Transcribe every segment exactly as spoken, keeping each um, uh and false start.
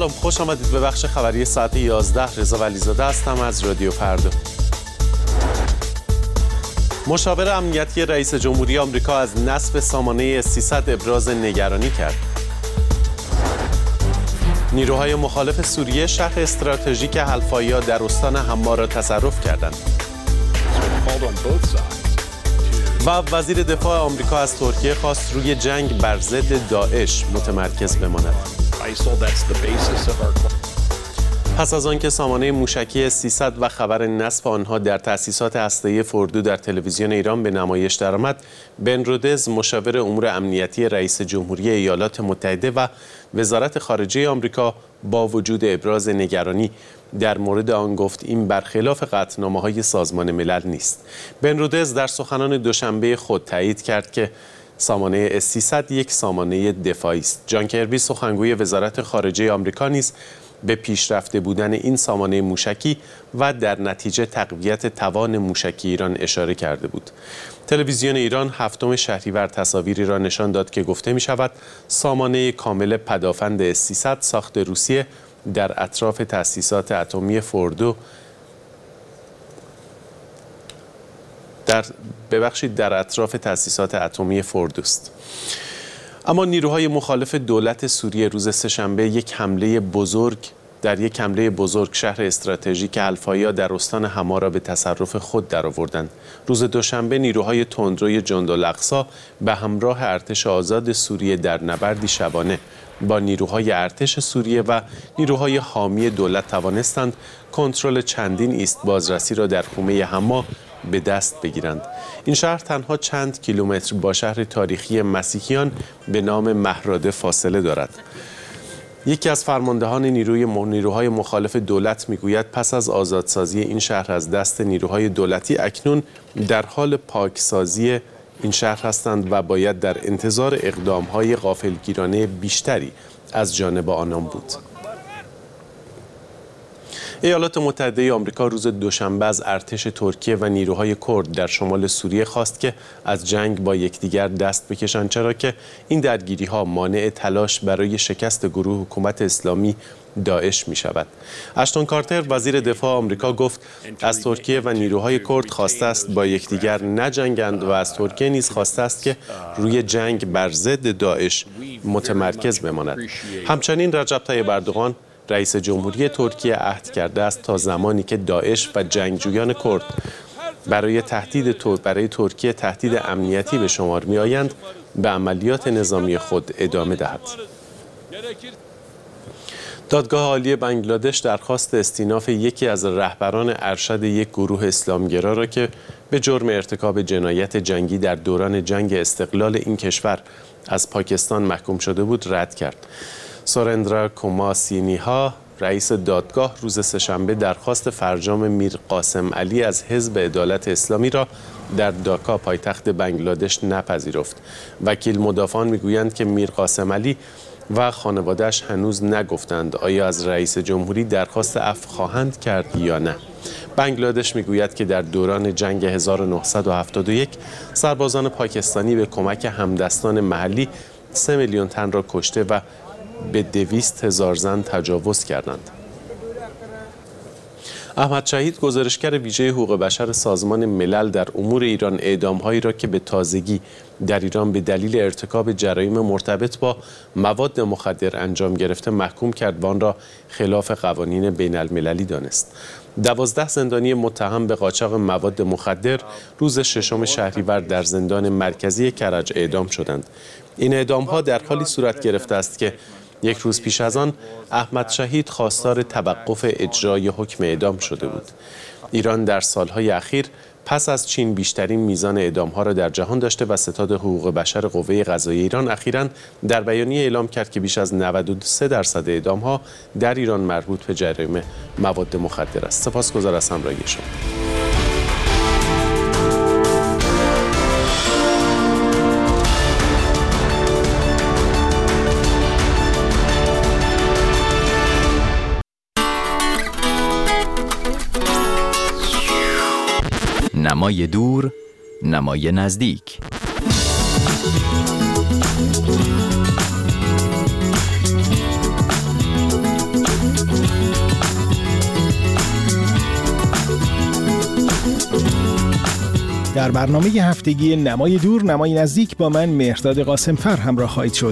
سلام، خوش آمدید به بخش خبری ساعت یازده. رضا ولیزاده هستم از رادیو فردا. مشاور امنیتی رئیس جمهوری آمریکا از نصب سامانه سیصد ابراز نگرانی کرد. نیروهای مخالف سوریه شهر استراتژیک حلفایا در استان حما را تصرف کردند. و وزیر دفاع آمریکا از ترکیه خواست روی جنگ بر ضد داعش متمرکز بماند. پس از آنکه سامانه موشکی سیصد و خبر نصب آنها در تأسیسات هسته‌ای فوردو در تلویزیون ایران به نمایش درآمد، بن رودز مشاور امور امنیتی رئیس جمهوری ایالات متحده و وزارت خارجه آمریکا با وجود ابراز نگرانی در مورد آن گفت این برخلاف قطعنامه‌های سازمان ملل نیست. بن رودز در سخنان دوشنبه خود تایید کرد که سامانه اس سیصد یک سامانه دفاعی است. جان کربی سخنگوی وزارت خارجه آمریکا نیز به پیشرفته بودن این سامانه موشکی و در نتیجه تقویت توان موشکی ایران اشاره کرده بود. تلویزیون ایران هفتم شهریور تصاویری را نشان داد که گفته می شود سامانه کامل پدافند اس سیصد ساخت روسیه در اطراف تأسیسات اتمی فوردو در ببخشید در اطراف تأسیسات اتمی فوردوست. اما نیروهای مخالف دولت سوریه روز سه‌شنبه یک حمله بزرگ در یک حمله بزرگ شهر استراتژیک حلفایا در استان حما را به تصرف خود درآوردند. روز دوشنبه نیروهای تندروی جندالاقصی به همراه ارتش آزاد سوریه در نبردی شبانه با نیروهای ارتش سوریه و نیروهای حامی دولت توانستند کنترل چندین ایست بازرسی را در حومه حما به دست بگیرند. این شهر تنها چند کیلومتر با شهر تاریخی مسیحیان به نام مهراده فاصله دارد. یکی از فرماندهان نیروی نیروهای مخالف دولت میگوید پس از آزادسازی این شهر از دست نیروهای دولتی اکنون در حال پاکسازی این شهر هستند و باید در انتظار اقدام‌های غافلگیرانه بیشتری از جانب آنان بود. ایالات متحده آمریکا روز دوشنبه از ارتش ترکیه و نیروهای کرد در شمال سوریه خواست که از جنگ با یکدیگر دست بکشند، چرا که این درگیری‌ها مانع تلاش برای شکست گروه حکومت اسلامی داعش می شود. اشتون کارتر وزیر دفاع آمریکا گفت از ترکیه و نیروهای کرد خواسته است با یکدیگر نجنگند و از ترکیه نیز خواسته است که روی جنگ بر ضد داعش متمرکز بماند. همچنین رجب طیب اردوغان رئیس جمهوری ترکیه عهد کرده است تا زمانی که داعش و جنگجویان کرد برای تهدید برای ترکیه تهدید امنیتی به شمار می آیند به عملیات نظامی خود ادامه دهد. دادگاه عالی بنگلادش درخواست استیناف یکی از رهبران ارشد یک گروه اسلامگرا را که به جرم ارتکاب جنایت جنگی در دوران جنگ استقلال این کشور از پاکستان محکوم شده بود رد کرد. سورندرا کوماسینیها رئیس دادگاه روز سه‌شنبه درخواست فرجام میر قاسم علی از حزب عدالت اسلامی را در داکا پایتخت بنگلادش نپذیرفت. وکیل مدافعان میگویند که میر قاسم علی و خانواده‌اش هنوز نگفتند آیا از رئیس جمهوری درخواست عفو خواهند کرد یا نه. بنگلادش میگوید که در دوران جنگ هزار و نهصد و هفتاد و یک سربازان پاکستانی به کمک همدستان محلی سه میلیون تن را کشته و به دویست هزار زن تجاوز کردند. احمد شهید گزارشگر ویژه حقوق بشر سازمان ملل در امور ایران اعدام‌هایی را که به تازگی در ایران به دلیل ارتکاب جرایم مرتبط با مواد مخدر انجام گرفته محکوم کرد و آن را خلاف قوانین بین المللی دانست. دوازده زندانی متهم به قاچاق مواد مخدر روز ششم شهریور در زندان مرکزی کرج اعدام شدند. این اعدام‌ها در حالی صورت گرفته است که یک روز پیش از آن احمد شهید خواستار توقف اجرای حکم اعدام شده بود. ایران در سالهای اخیر پس از چین بیشترین میزان اعدام‌ها را در جهان داشته و ستاد حقوق بشر قوه قضاییه ایران اخیراً در بیانیه اعلام کرد که بیش از نود و سه درصد اعدام‌ها در ایران مربوط به جرایم مواد مخدر است. سپاسگزار از همراهی شما. نمای دور، نمای نزدیک. در برنامه هفتگی نمای دور نمای نزدیک با من مهرداد قاسمفر همراه خواهید شد.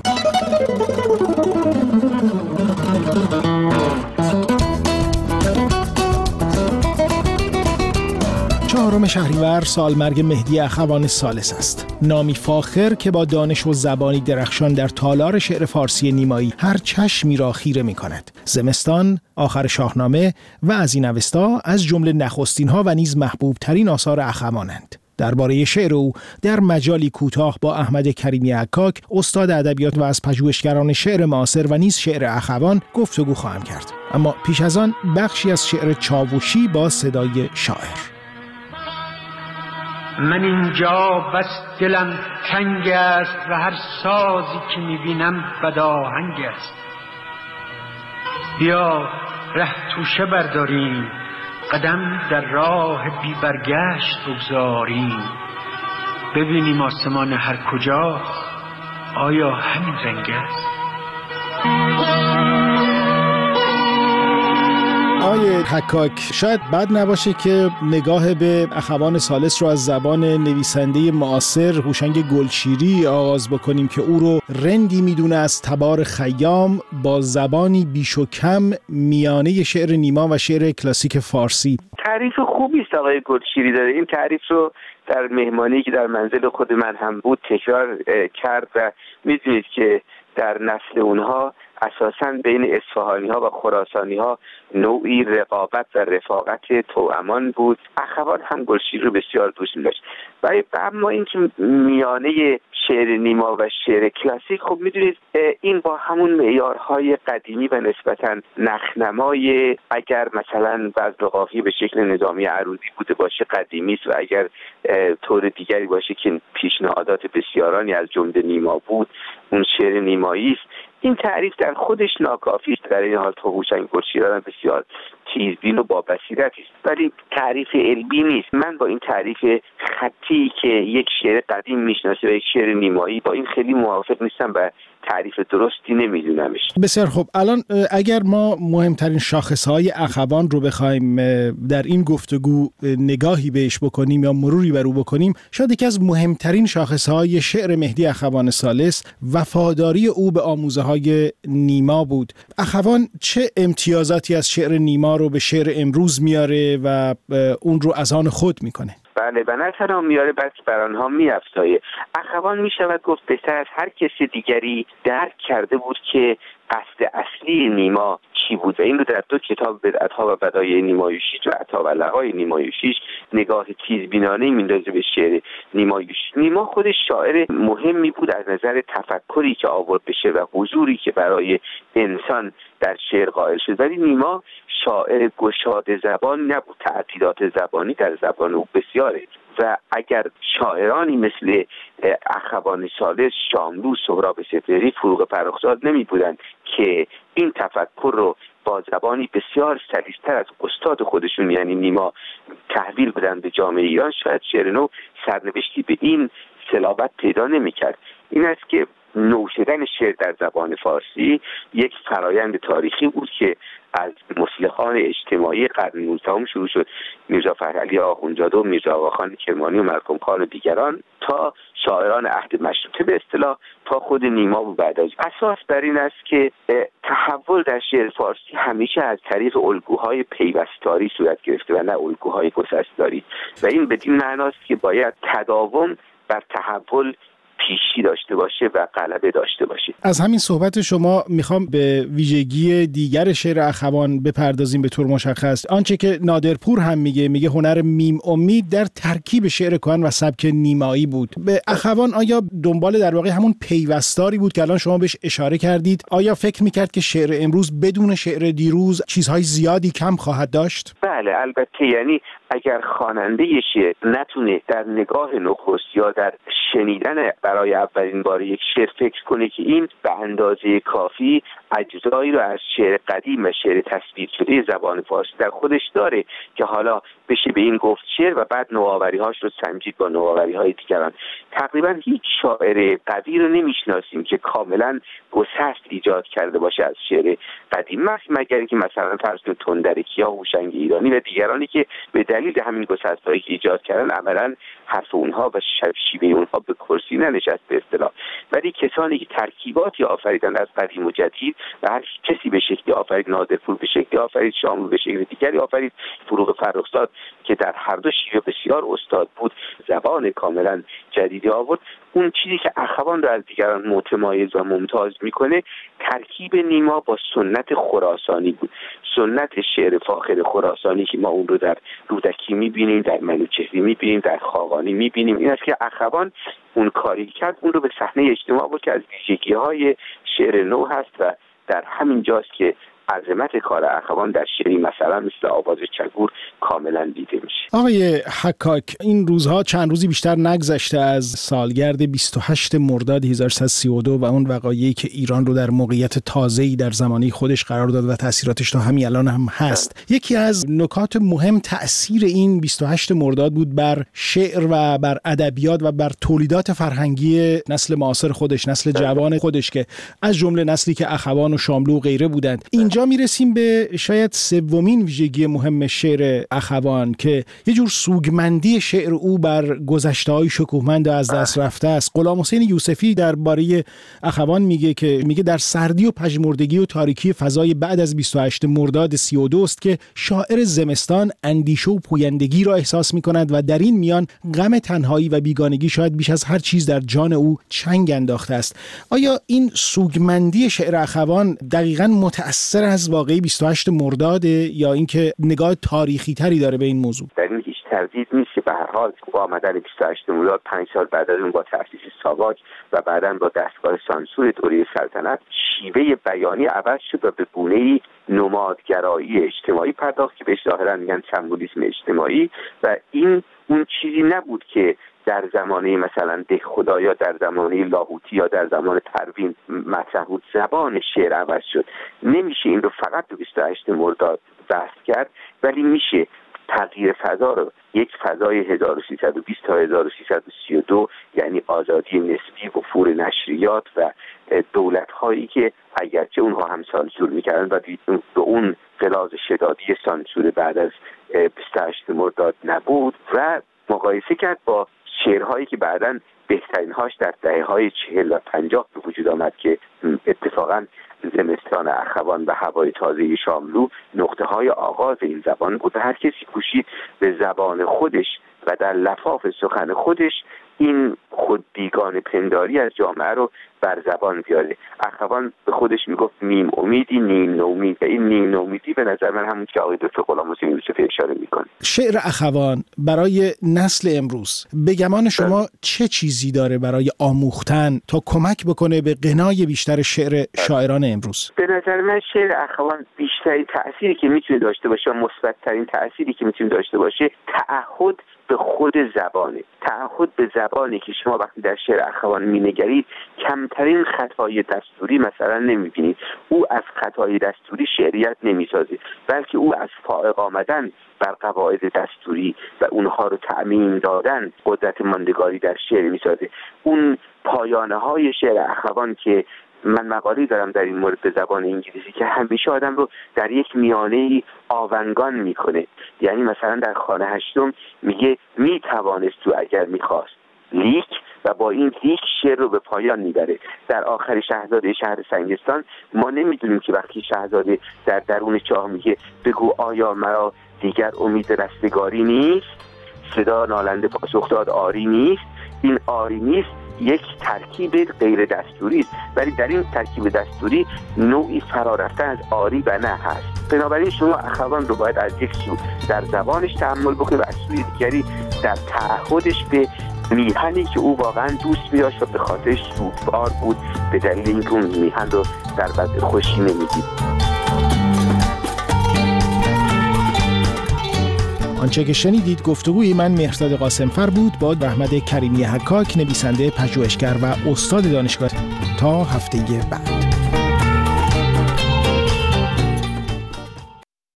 چهارم شهریور سالمرگ مهدی اخوان ثالث است. نامی فاخر که با دانش و زبانی درخشان در تالار شعر فارسی نیمایی هر چشمی را خیره می کند. زمستان، آخر شاهنامه و از این اوستا از جمله نخستین‌ها و نیز محبوب ترین آثار اخوانند. درباره شعر او در مجالی کوتاه با احمد کریمی عکاک، استاد ادبیات و از پژوهشگران شعر معاصر و نیز شعر اخوان گفتگو خواهم کرد. اما پیش از آن بخشی از شعر چاوشی با صدای شاعر. من اینجا بس دلم تنگ است و هر سازی که میبینم بداهنگ است. بیا ره توشه برداریم، قدم در راه بی برگشت بگذاریم. ببینیم آسمان هر کجا آیا همین رنگ است؟ آیه حکاک، شاید بد نباشه که نگاه به اخوان ثالث رو از زبان نویسنده معاصر هوشنگ گلشیری آغاز بکنیم که او رو رندی میدونه از تبار خیام با زبانی بیش و کم میانه شعر نیما و شعر کلاسیک فارسی. تعریف خوبی است آقای گلشیری داره. این تعریف رو در مهمانی که در منزل خود من هم بود تکرار کرد و میدونید که در نسل اونها اساساً بین اصفهانی ها و خراسانی ها نوعی رقابت و رفاقت توامان بود. اخوان هم گلشیری رو بسیار دوست داشت. ولی اما این که میانه شعر نیما و شعر کلاسیک، خب میدونید این با همون معیارهای قدیمی و نسبتاً نخنمای، اگر مثلا وزن قافیه به شکل نظامی عروضی بوده باشه قدیمی است و اگر طور دیگری باشه که پیشنهادات بسیارانی از جمله نیما بود اون شعر نیمایی است. این تعریف در خودش ناکافی است. در این حال تو هوشنگ گلشیری بسیار تیزبین و با بصیرتی است، ولی تعریف علمی نیست. من با این تعریف خطی که یک شعر قدیم میشناسه و یک شعر نیمایی، با این خیلی موافق نیستم و تعریف درستی نمیدونمش. بسیار خوب. الان اگر ما مهمترین شاخصهای اخوان رو بخوایم در این گفتگو نگاهی بهش بکنیم یا مروری بر او بکنیم، شاید یکی از مهمترین شاخصهای شعر مهدی اخوان ثالث وفاداری او به آموزه‌های نیما بود. اخوان چه امتیازاتی از شعر نیما رو به شعر امروز میاره و اون رو از آن خود میکنه؟ بله، و نه تنها میاره بلکه بر آنها میافزایه. اخوان میشود گفت بهتر از هر کسی دیگری درک کرده بود که قصد اصلی نیما چی بود و این رو در دو کتاب بدعت‌ها و بدایع نیمایوشیج و عطا و لقای نیمایوشیج نگاه تیزبینانه میندازه به شعر نیمایوشیج. نیما خودش شاعر مهمی بود از نظر تفکری که آورد به شعر و حضوری که برای انسان در شعر قائل شد، ولی نیما شاعر گشاده زبان نبود. تعدیلات زبانی در زبان او بسیاره و اگر شاعرانی مثل اخوان ثالث، شاملو، سهراب سپهری، فروغ فرخزاد نمی بودند که این تفکر رو با زبانی بسیار سلیس‌تر از استاد خودشون یعنی نیما تحویل بدن به جامعه ایران، شاید شعر نو سرنوشتی به این صلابت پیدا نمی‌کرد. این است که نو شدن شعر در زبان فارسی یک فرایند تاریخی بود که از مصلحان اجتماعی قرن نوزدهم شروع شد، میرزا فرعلی آخوندزاده و میرزا آقاخان کرمانی و ملکم خان و دیگران، تا شاعران عهد مشروطه به اصطلاح، تا خود نیما و بعد از. اساس بر این است که تحول در شعر فارسی همیشه از طریق الگوهای پیوستاری صورت گرفته و نه الگوهای گسستاری و این بدین معناست که باید تداوم بر تحول پیشی داشته باشه و غلبه داشته باشه. از همین صحبت شما میخوام به ویژگی دیگر شعر اخوان بپردازیم به طور مشخص. آنچه که نادرپور هم میگه میگه هنر میم امید در ترکیب شعر کهن و سبک نیمایی بود. به اخوان آیا دنبال در واقع همون پیوستاری بود که الان شما بهش اشاره کردید؟ آیا فکر میکرد که شعر امروز بدون شعر دیروز چیزهای زیادی کم خواهد داشت؟ بله البته، یعنی اگر خواننده شعر نتونه در نگاه نخست یا در شنیدن برای اولین بار یک شعر فکر کنه که این به اندازه کافی اجزایی رو از شعر قدیم و شعر تصویر شده زبان فارسی در خودش داره که حالا بشه به این گفت شعر و بعد نوآوری‌هاش رو سنجید با نوآوری‌های دیگران. تقریبا هیچ شاعر قوی رو نمیشناسیم که کاملا گسست ایجاد کرده باشه از شعر قدیم، مگر اینکه مثلا فرض کنید تندرکی یا هوشنگ ایرانی و دیگرانی که به دلیل همین گسسته‌هایی که ایجاد کردن عملاً حرف اونها و شیوه اونها به کرسی ننشست به اصطلاح. ولی کسانی که ترکیباتی آفریدن از قدیم و جدید و هر کسی به شکلی آفرید، نادرپور به شکلی آفرید، شاملو به شکل دیگری آفرید، فروغ فرخزاد که در هر دو شیوه بسیار استاد بود زبان کاملا جدیدی آورد. اون چیزی که اخوان رو از دیگران متمایز و ممتاز میکنه ترکیب نیما با سنت خراسانی بود. سنت شعر فاخر خراسانی که ما اون رو در رودکی میبینیم، در منوچهری میبینیم، در خاقانی میبینیم. این است که اخوان اون کاری کرد، اون رو به صحنه اجتماع آورد که از ویژگی‌های شعر نو هست و در همین جاست که عظمت کار اخوان در شعری مثلا مثل آواز چگور کاملا دیده میشه. آقای حکاک، این روزها چند روزی بیشتر نگذشته از سالگرد بیست و هشتم مرداد هزار و سیصد و سی و دو و اون وقایعی که ایران رو در موقعیت تازه‌ای در زمانه خودش قرار داد و تاثیراتش تا همین الان هم هست. یکی از نکات مهم تأثیر این بیست و هشتم مرداد بود بر شعر و بر ادبیات و بر تولیدات فرهنگی نسل معاصر خودش، نسل جوان خودش که از جمله نسلی که اخوان و شاملو و غیره بودند. اینجا میرسیم به شاید سومین ویژگی مهم شعر اخوان که یه جور سوگمندی شعر او بر گذشته‌های شکوهمند و از دست رفته است. غلام حسین یوسفی درباره اخوان میگه که میگه در سردی و پژمردگی و تاریکی فضای بعد از بیست و هشتم مرداد سی و دو است که شاعر زمستان اندیشه و پویندگی را احساس میکند و در این میان غم تنهایی و بیگانگی شاید بیش از هر چیز در جان او چنگ انداخته است. آیا این سوگمندی شعر اخوان دقیقاً متأثر از واقعی بیست و هشتم مرداد یا اینکه نگاه تاریخی تری داره به این موضوع؟ در این هیچ تردید نیست که به هر حال با آمدن بیست و هشتم مرداد پنج سال بعد از اون با تأسیس ساواک و بعداً با دستگاه سانسور دوره سلطنت شیوه بیانی عوض شد و به گونه‌ای نمادگرایی اجتماعی پرداخت که بهش ظاهراً میگن سمبولیسم اجتماعی و این اون چیزی نبود که در زمانه مثلا ده خدا یا در زمانه لاهوتی یا در زمان پروین مطرح بود. زبان شعر عوض شد. نمیشه این رو فقط به بیست و هشتم مرداد بحث کرد، ولی میشه تغییر فضا رو یک فضای هزار و سیصد و بیست تا هزار و سیصد و سی و دو یعنی آزادی نسبی و فور نشریات و دولت‌هایی که اگرچه اونها هم سانسور میکردن و به اون غلاظ شدادی سانسور بعد از بیست و هشتم مرداد نبود و مقایسه کرد با شعرهایی که بعداً بهترین هاش در دهه‌های چهل و پنجاه به وجود آمد که اتفاقاً زمستان اخوان و هوای تازه شاملو نقطه های آغاز این زبان بود. هر کسی کوشید به زبان خودش و در لفاف سخن خودش این خود بیگانه پنداری از جامعه رو بر زبان بیاره. اخوان به خودش میگفت نیم امیدی نیم نومید و این نیم نومیدی به نظر من همون که آقای دکتر غلام حسین یوسفی اشاره میکنه. شعر اخوان برای نسل امروز به گمان شما چه چیزی داره برای آموختن تا کمک بکنه به غنای بیشتر شعر شاعران امروز؟ به نظر من شعر اخوان بیشترین تأثیری که میتونه داشته باشه، مثبت‌ترین تأثیری که میتونه داشته باشه، تعهد به خود زبانه. تعهد به زبانی که شما وقتی در شعر اخوان مینگرید کمترین خطای دستوری مثلا نمیبینید. او از خطای دستوری شعریت نمیسازه، بلکه او از فائق آمدن بر قواعد دستوری و اونها رو تعمیم دادن قدرت ماندگاری در شعر میسازه. اون پایانه های شعر اخوان که من مقاله دارم در این مورد به زبان انگلیسی که همیشه آدم رو در یک میانه آونگان میکنه. یعنی مثلا در خانه هشتم میگه میتوانست تو اگر میخواست لیک و با این لیک شعر رو به پایان میبره. در آخر شاهزاده شهر سنگستان ما نمیدونیم که وقتی شاهزاده در درون چاه میگه بگو آیا مرا دیگر امید رستگاری نیست، صدا نالنده پاسخ داد آری نیست. این آری نیست یک ترکیب غیر دستوری است، ولی در این ترکیب دستوری نوعی فرارفته از آری و نه هست. بنابراین شما اخوان رو باید از یک سو در زبانش تأمل بکنید و از سوی دیگری در تعهدش به میهنی که او واقعا دوست می‌داشت و به خاطرش سوگوار بود به دلیل اینکه اون میهن رو در وضع خوشی نمی‌دید. آنچه که شنیدید گفتگوی من مهرزاد قاسمفر بود با احمد کریمی حکاک، نویسنده، پژوهشگر و استاد دانشگاه. تا هفته بعد.